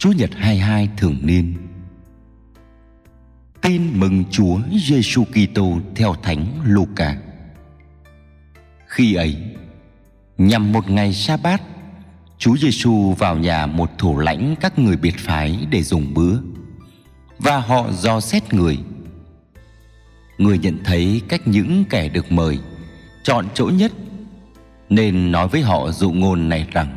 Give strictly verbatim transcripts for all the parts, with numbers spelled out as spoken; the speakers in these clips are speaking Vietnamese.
Chúa Nhật hai mươi hai thường niên. Tin mừng Chúa Giêsu Kitô theo Thánh Luca. Khi ấy, nhằm một ngày Sa-bát, Chúa Giêsu vào nhà một thủ lãnh các người biệt phái để dùng bữa, và họ dò xét người. Người nhận thấy cách những kẻ được mời chọn chỗ nhất, nên nói với họ dụ ngôn này rằng: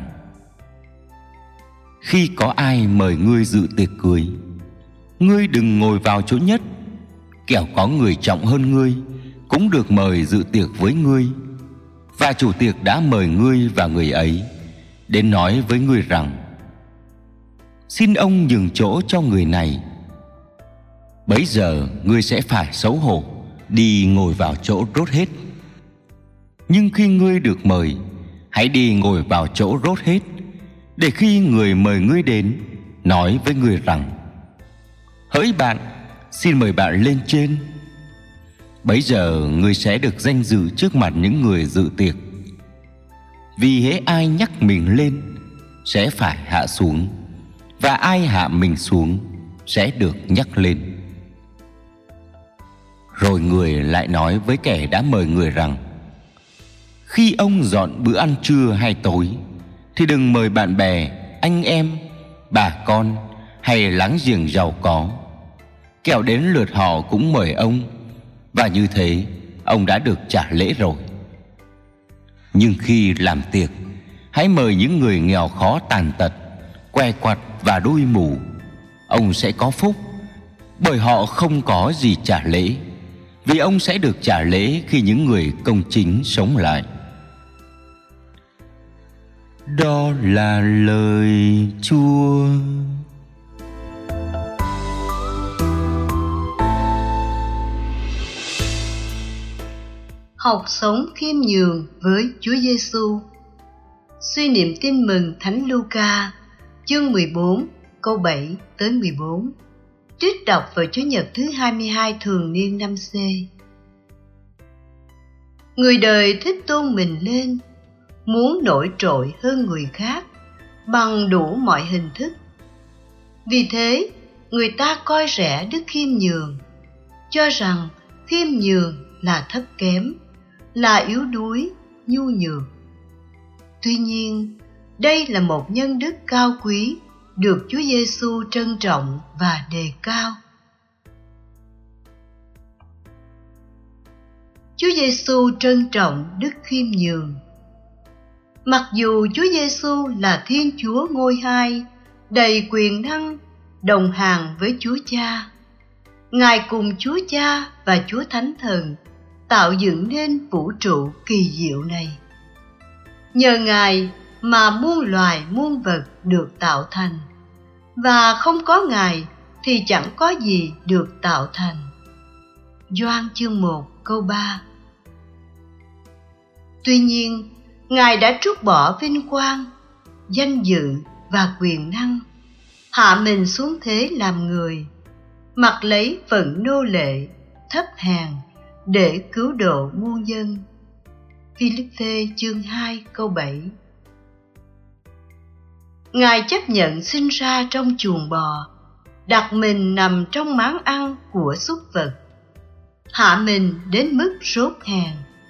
khi có ai mời ngươi dự tiệc cưới, ngươi đừng ngồi vào chỗ nhất, kẻo có người trọng hơn ngươi cũng được mời dự tiệc với ngươi, và chủ tiệc đã mời ngươi và người ấy đến nói với ngươi rằng: xin ông nhường chỗ cho người này. Bấy giờ ngươi sẽ phải xấu hổ đi ngồi vào chỗ rốt hết. Nhưng khi ngươi được mời, hãy đi ngồi vào chỗ rốt hết, để khi người mời ngươi đến nói với ngươi rằng: hỡi bạn, xin mời bạn lên trên. Bấy giờ ngươi sẽ được danh dự trước mặt những người dự tiệc. Vì hễ ai nhắc mình lên sẽ phải hạ xuống, và ai hạ mình xuống sẽ được nhắc lên. Rồi người lại nói với kẻ đã mời người rằng: khi ông dọn bữa ăn trưa hay tối, thì đừng mời bạn bè, anh em, bà con hay láng giềng giàu có, kẻo đến lượt họ cũng mời ông, và như thế ông đã được trả lễ rồi. Nhưng khi làm tiệc, hãy mời những người nghèo khó tàn tật, que quặt và đuôi mù. Ông sẽ có phúc, bởi họ không có gì trả lễ, vì ông sẽ được trả lễ khi những người công chính sống lại. Đó là lời Chúa. Học sống khiêm nhường với Chúa Giêsu. Suy niệm tin mừng Thánh Luca, chương mười bốn, câu bảy tới mười bốn. Trích đọc vào Chủ nhật thứ hai mươi hai thường niên năm C. Người đời thích tôn mình lên, muốn nổi trội hơn người khác bằng đủ mọi hình thức. Vì thế, người ta coi rẻ đức khiêm nhường, cho rằng khiêm nhường là thấp kém, là yếu đuối, nhu nhược. Tuy nhiên, đây là một nhân đức cao quý được Chúa Giêsu trân trọng và đề cao. Chúa Giêsu trân trọng đức khiêm nhường. Mặc dù Chúa Giêsu là Thiên Chúa ngôi hai, đầy quyền năng, đồng hàng với Chúa Cha, Ngài cùng Chúa Cha và Chúa Thánh Thần tạo dựng nên vũ trụ kỳ diệu này. Nhờ Ngài mà muôn loài muôn vật được tạo thành, và không có Ngài thì chẳng có gì được tạo thành. Gioan chương một câu ba. Tuy nhiên, Ngài đã trút bỏ vinh quang, danh dự và quyền năng, hạ mình xuống thế làm người, mặc lấy phận nô lệ, thấp hèn để cứu độ muôn dân. Philippe chương hai câu bảy. Ngài chấp nhận sinh ra trong chuồng bò, đặt mình nằm trong máng ăn của súc vật, hạ mình đến mức rốt hèn.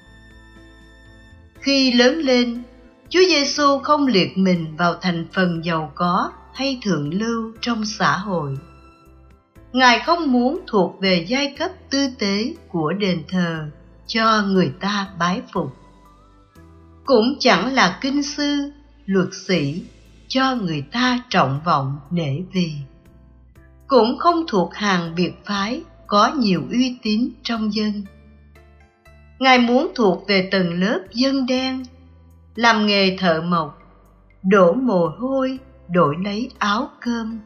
Khi lớn lên, Chúa Giêsu không liệt mình vào thành phần giàu có hay thượng lưu trong xã hội. Ngài không muốn thuộc về giai cấp tư tế của đền thờ cho người ta bái phục, cũng chẳng là kinh sư, luật sĩ cho người ta trọng vọng nể vì, cũng không thuộc hàng biệt phái có nhiều uy tín trong dân. Ngài muốn thuộc về tầng lớp dân đen, làm nghề thợ mộc, đổ mồ hôi đổi lấy áo cơm.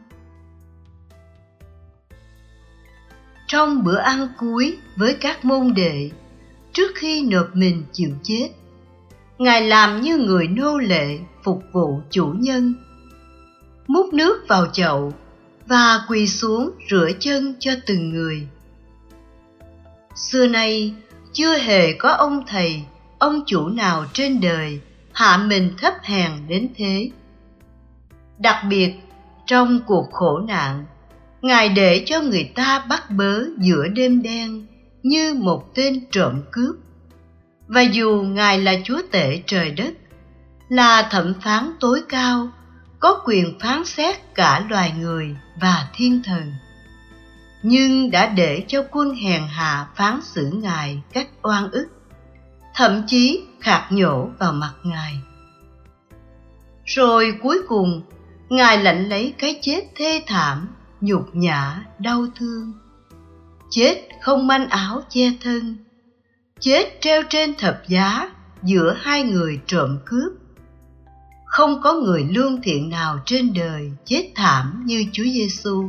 Trong bữa ăn cuối với các môn đệ, trước khi nộp mình chịu chết, Ngài làm như người nô lệ phục vụ chủ nhân, múc nước vào chậu và quỳ xuống rửa chân cho từng người. Xưa nay, chưa hề có ông thầy, ông chủ nào trên đời hạ mình thấp hèn đến thế. Đặc biệt, Trong cuộc khổ nạn, Ngài để cho người ta bắt bớ giữa đêm đen như một tên trộm cướp. Và dù Ngài là Chúa tể trời đất, là thẩm phán tối cao, có quyền phán xét cả loài người và thiên thần, nhưng đã để cho quân hèn hạ phán xử Ngài cách oan ức, thậm chí khạc nhổ vào mặt Ngài. Rồi cuối cùng, Ngài lãnh lấy cái chết thê thảm, nhục nhã, đau thương. Chết không manh áo che thân, chết treo trên thập giá giữa hai người trộm cướp. Không có người lương thiện nào trên đời chết thảm như Chúa Giêsu.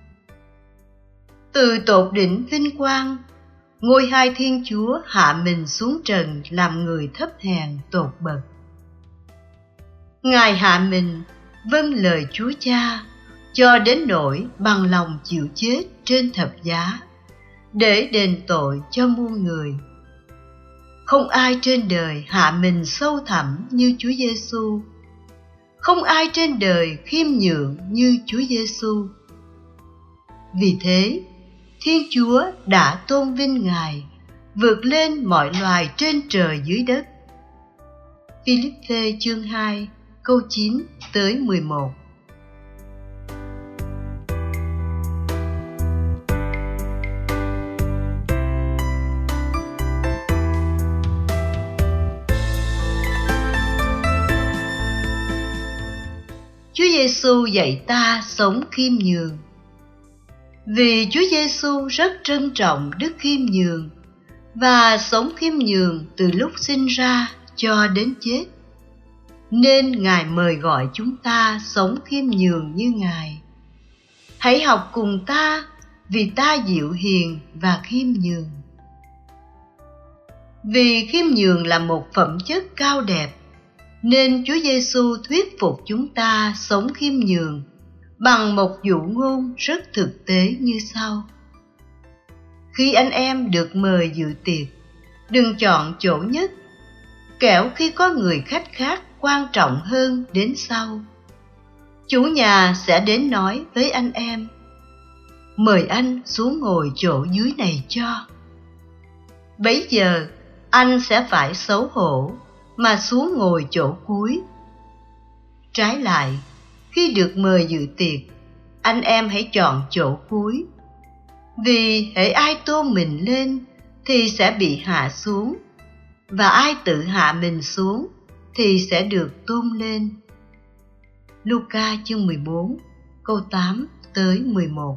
Từ tột đỉnh vinh quang, ngôi hai Thiên Chúa hạ mình xuống trần làm người thấp hèn tột bậc. Ngài hạ mình vâng lời Chúa Cha, cho đến nỗi bằng lòng chịu chết trên thập giá để đền tội cho muôn người. Không ai trên đời hạ mình sâu thẳm như Chúa Giêsu. Không ai trên đời khiêm nhường như Chúa Giêsu. Vì thế, Thiên Chúa đã tôn vinh Ngài, vượt lên mọi loài trên trời dưới đất. Philippe chương hai, câu chín tới mười một. Chúa Giêsu dạy ta sống khiêm nhường. Vì Chúa Giêsu rất trân trọng đức khiêm nhường và sống khiêm nhường từ lúc sinh ra cho đến chết, nên Ngài mời gọi chúng ta sống khiêm nhường như Ngài. Hãy học cùng ta, vì ta dịu hiền và khiêm nhường. Vì khiêm nhường là một phẩm chất cao đẹp, nên Chúa Giêsu thuyết phục chúng ta sống khiêm nhường bằng một dụ ngôn rất thực tế như sau. Khi anh em được mời dự tiệc, đừng chọn chỗ nhất, kẻo khi có người khách khác quan trọng hơn đến sau, chủ nhà sẽ đến nói với anh em: mời anh xuống ngồi chỗ dưới này cho. Bấy giờ anh sẽ phải xấu hổ mà xuống ngồi chỗ cuối. Trái lại, khi được mời dự tiệc, anh em hãy chọn chỗ cuối, vì hễ ai tôn mình lên thì sẽ bị hạ xuống, và ai tự hạ mình xuống thì sẽ được tôn lên. Luca chương mười bốn, câu tám tới mười một.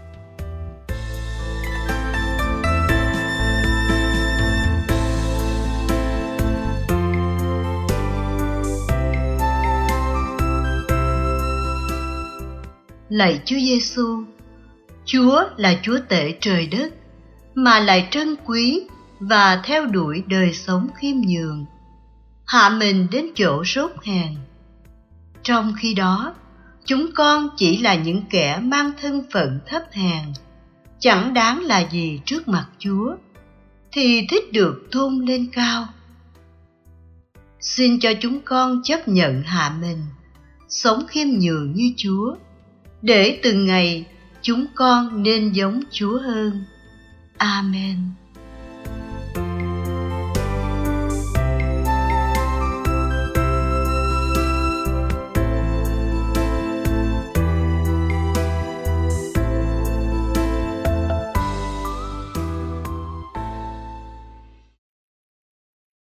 Lạy Chúa Giêsu, Chúa là Chúa tể trời đất, mà lại trân quý và theo đuổi đời sống khiêm nhường, hạ mình đến chỗ rốt hèn. Trong khi đó, chúng con chỉ là những kẻ mang thân phận thấp hèn, chẳng đáng là gì trước mặt Chúa, thì thích được tôn lên cao. Xin cho chúng con chấp nhận hạ mình, sống khiêm nhường như Chúa, để từng ngày chúng con nên giống Chúa hơn. Amen.